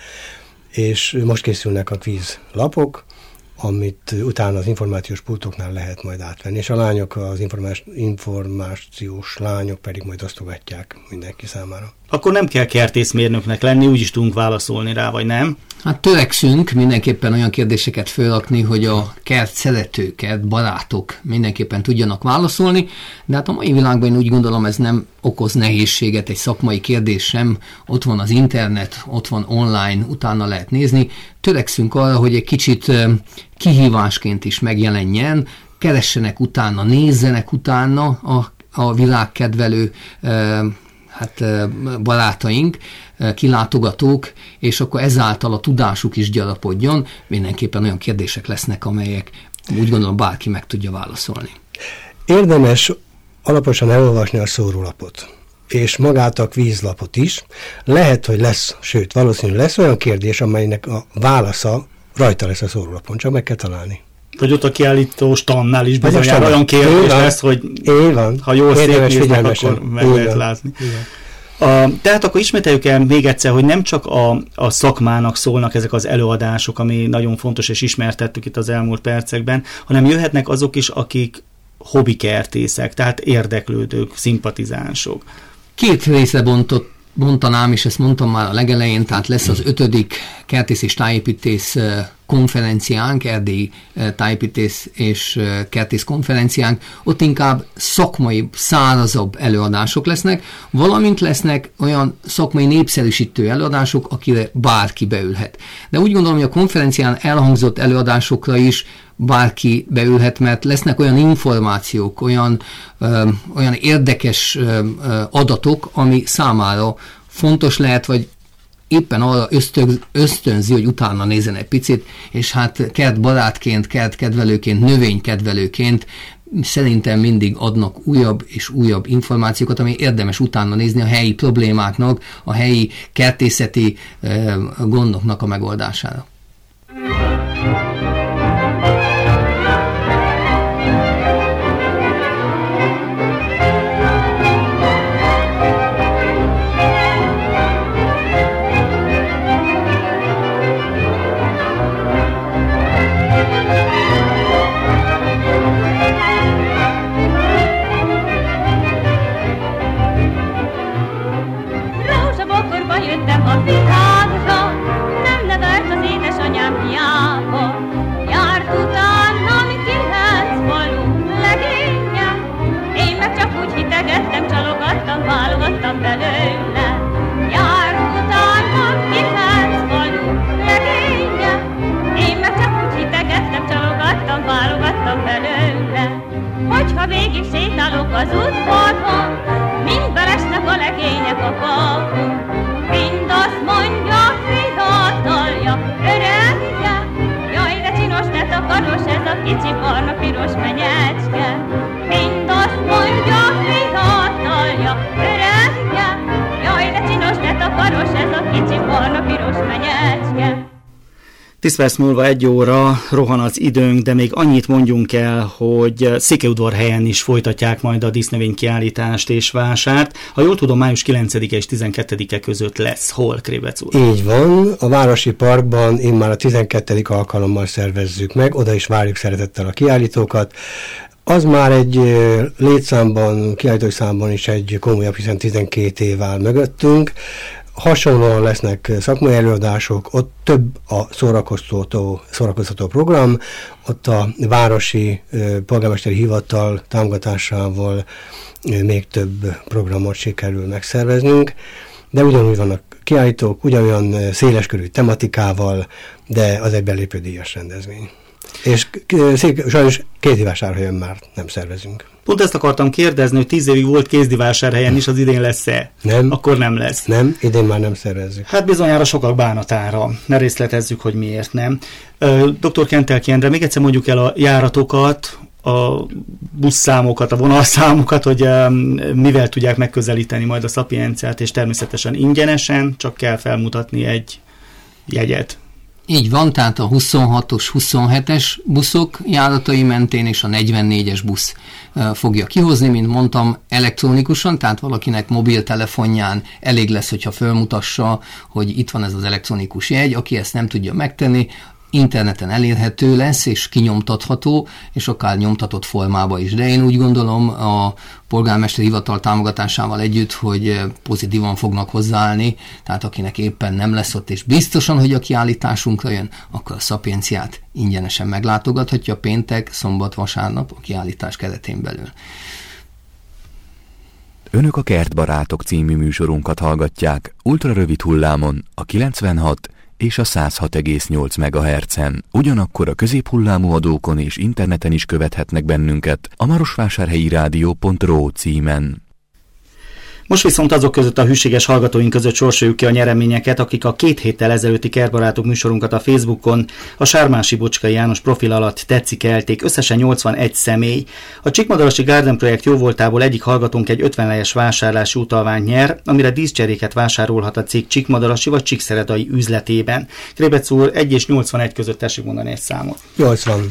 És most készülnek a kvízlapok, amit utána az információs pultoknál lehet majd átvenni, és a lányok, az információs lányok pedig majd osztogatják mindenki számára. Akkor nem kell kertészmérnöknek lenni, úgyis tudunk válaszolni rá, vagy nem? Hát törekszünk mindenképpen olyan kérdéseket fölrakni, hogy a kert szeretőket, barátok mindenképpen tudjanak válaszolni, de hát a mai világban én úgy gondolom, ez nem okoz nehézséget, egy szakmai kérdés sem. Ott van az internet, ott van online, utána lehet nézni. Törekszünk arra, hogy egy kicsit kihívásként is megjelenjen, keressenek utána, nézzenek utána a, a világkedvelő hát barátaink, kilátogatók, és akkor ezáltal a tudásuk is gyarapodjon. Mindenképpen olyan kérdések lesznek, amelyek úgy gondolom bárki meg tudja válaszolni. Érdemes alaposan elolvasni a szórólapot, és magát a kvízlapot is. Lehet, hogy lesz, sőt, valószínűleg lesz olyan kérdés, amelynek a válasza rajta lesz a szórólapon, csak meg kell találni. Vagy ott a kiállító standnál is bizonyára olyan kérdés lesz, hogy van. Ha jól szétnéznek, akkor meg Én lehet van. látni. A, tehát akkor ismételjük el még egyszer, hogy nem csak a, a szakmának szólnak ezek az előadások, ami nagyon fontos, és ismertettük itt az elmúlt percekben, hanem jöhetnek azok is, akik hobbikertészek, tehát érdeklődők, szimpatizánsok. Két része bontott mondanám, és ezt mondtam már a legelején, tehát lesz az ötödik kertész és tájépítész konferenciánk, erdélyi tájépítész és kertész konferenciánk, ott inkább szakmai, szárazabb előadások lesznek, valamint lesznek olyan szakmai népszerűsítő előadások, akire bárki beülhet. De úgy gondolom, hogy a konferencián elhangzott előadásokra is bárki beülhet, mert lesznek olyan információk, olyan, ö, olyan érdekes ö, ö, adatok, ami számára fontos lehet, vagy éppen arra ösztön, ösztönzi, hogy utána nézzen egy picit, és hát kertbarátként, kertkedvelőként, növénykedvelőként szerintem mindig adnak újabb és újabb információkat, ami érdemes utána nézni a helyi problémáknak, a helyi kertészeti ö, gondoknak a megoldására. fiatalok az udvarban, mind belesnek a legények a kapun. Mind azt mondja fiatalja, öregje, jaj, de csinos, de takaros ez a kicsi barna piros menyecske. Mind azt mondja fiatalja, öregje, jaj, de csinos, de takaros ez a kicsi barna piros menyecske. tíz perc múlva egy óra rohan az időnk, de még annyit mondjunk el, hogy Székelyudvarhelyen is folytatják majd a dísznövénykiállítást és vásárt. Ha jól tudom, május kilencedike és tizenkettedike között lesz. Hol, Krébec úr? Így van, a Városi Parkban én már a tizenkettedik alkalommal szervezzük meg, oda is várjuk szeretettel a kiállítókat. Az már egy létszámban, kiállítói számban is egy komolyabb, hiszen tizenkét év áll mögöttünk. Hasonlóan lesznek szakmai előadások, ott több a szórakoztató, szórakoztató program, ott a Városi Polgármesteri Hivatal támogatásával még több programot sikerül megszerveznünk, de ugyanúgy vannak kiállítók, ugyanolyan széleskörű tematikával, de az egy belépődíjas rendezvény. És sajnos Kézdivásárhelyen már nem szervezünk. Pont ezt akartam kérdezni, hogy tíz évig volt Kézdivásárhelyen is, az idén lesz-e? Nem. Akkor nem lesz. Nem, idén már nem szervezzük. Hát bizonyára sokak bánatára. Ne részletezzük, hogy miért nem. doktor Kentelki Endre, még egyszer mondjuk el a járatokat, a buszszámokat, a vonalszámokat, hogy mivel tudják megközelíteni majd a Szapienciát, és természetesen ingyenesen, csak kell felmutatni egy jegyet. Így van, tehát a huszonhatos, huszonhetes buszok járatai mentén és a negyvennégyes busz fogja kihozni, mint mondtam, elektronikusan, tehát valakinek mobiltelefonján elég lesz, hogyha fölmutassa, hogy itt van ez az elektronikus jegy, aki ezt nem tudja megtenni, interneten elérhető lesz, és kinyomtatható, és akár nyomtatott formába is. De én úgy gondolom a polgármesteri hivatal támogatásával együtt, hogy pozitívan fognak hozzáállni, tehát akinek éppen nem lesz ott, és biztosan, hogy a kiállításunkra jön, akkor a Szapienciát ingyenesen meglátogathatja péntek, szombat, vasárnap a kiállítás keretén belül. Önök a Kertbarátok című műsorunkat hallgatják ultrarövid hullámon a kilencvenhat és a száz hat egész nyolc megahertzen. Ugyanakkor a középhullámú adókon és interneten is követhetnek bennünket a marosvásárhelyi rádió pont ro címen. Most viszont azok között a hűséges hallgatóink között sorsoljuk ki a nyereményeket, akik a két héttel ezelőtti Kertbarátok műsorunkat a Facebookon a Sármási Bocskai János profil alatt tetszikelték, összesen nyolcvanegy személy. A Csíkmadarasi Garden projekt jóvoltából egyik hallgatónk egy ötven lejes vásárlási utalványt nyer, amire díszcseréket vásárolhat a cég Csíkmadarasi vagy Csíkszeredai üzletében. Krébec úr, egy és nyolcvanegy között tessék mondani egy számot. nyolcvan.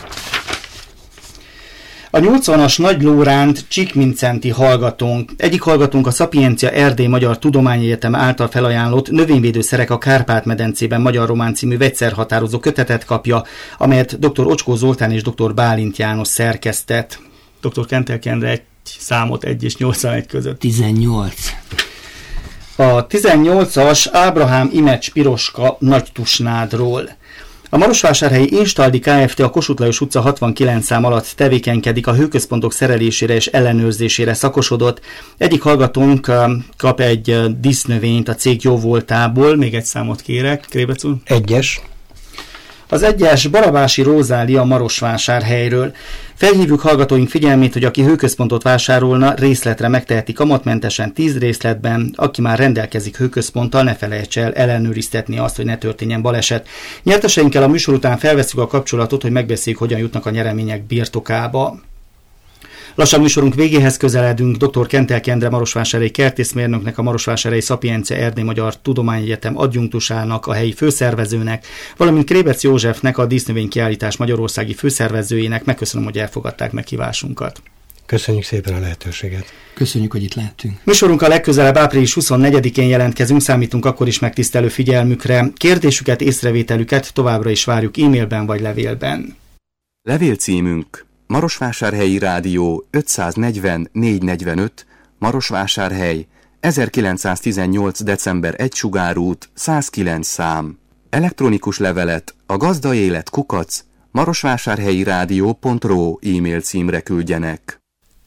A nyolcvanas Nagy Lóránt Csíkmincenti hallgatónk. Egyik hallgatónk a Szapiencia Erdély Magyar Tudományegyetem által felajánlott Növényvédőszerek a Kárpát-medencében magyar-román című vegyszerhatározó kötetet kapja, amelyet dr. Ocskó Zoltán és dr. Bálint János szerkesztett. doktor Kentelki Endre egy számot egy és nyolcvanegy között. tizennyolc. A tizennyolcas Ábrahám Imecs Piroska Nagytusnádról. A Marosvásárhelyi Instaldi Kft. A Kossuth Lajos utca hatvankilenc szám alatt tevékenykedik, a hőközpontok szerelésére és ellenőrzésére szakosodott. Egyik hallgatónk kap egy dísznövényt a cég jóvoltából. Még egy számot kérek, Krébec úr. Egyes. Az egyes Barabási Rózália Marosvásárhelyről. Felhívjuk hallgatóink figyelmét, hogy aki hőközpontot vásárolna, részletre megteheti kamatmentesen tíz részletben, aki már rendelkezik hőközponttal, ne felejts el ellenőriztetni azt, hogy ne történjen baleset. Nyerteseinkkel a műsor után felveszünk a kapcsolatot, hogy megbeszéljük, hogyan jutnak a nyeremények birtokába. Lassan műsorunk végéhez közeledünk. doktor Kentelki Endre marosvásárhelyi kertészmérnöknek, a Marosvásárhelyi Szapiencia Erdély Magyar Tudományegyetem adjunktusának, a helyi főszervezőnek, valamint Krébec Józsefnek, a dísznövénykiállítás magyarországi főszervezőjének megköszönöm, hogy elfogadták meghívásunkat. Köszönjük szépen a lehetőséget. Köszönjük, hogy itt lehetünk. Műsorunkkal legközelebb április huszonnegyedikén jelentkezünk, számítunk akkor is megtisztelő figyelmükre. Kérdésüket, észrevételüket továbbra is várjuk e-mailben vagy levélben. Levélcímünk Marosvásárhelyi Rádió ötszáznegyven négyszáznegyvenöt, Marosvásárhely, ezerkilencszáztizennyolc. december egy Sugárút, száz kilenc szám. Elektronikus levelet a gazdaélet kukac marosvásárhelyi rádió pont ro e-mail címre küldjenek.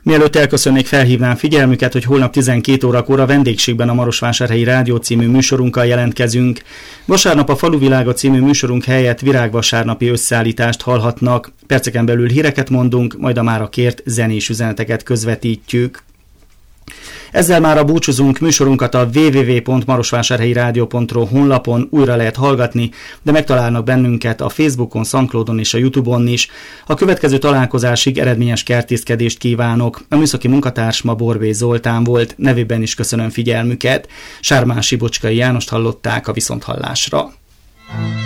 Mielőtt elköszönnék, felhívnám figyelmüket, hogy holnap tizenkét órakor a vendégségben a Marosvásárhelyi Rádió című műsorunkkal jelentkezünk. Vasárnap a Faluvilága című műsorunk helyett virágvasárnapi összeállítást hallhatnak. Perceken belül híreket mondunk, majd a mára kért zenés üzeneteket közvetítjük. Ezzel már a búcsúzunk, műsorunkat a double-u double-u double-u pont marosvásárhelyi rádió pont ru honlapon újra lehet hallgatni, de megtalálnak bennünket a Facebookon, SoundCloudon és a YouTube-on is. A következő találkozásig eredményes kertészkedést kívánok. A műszaki munkatárs ma Borbély Zoltán volt, nevében is köszönöm figyelmüket. Sármán Sibocskai Jánost hallották a viszonthallásra.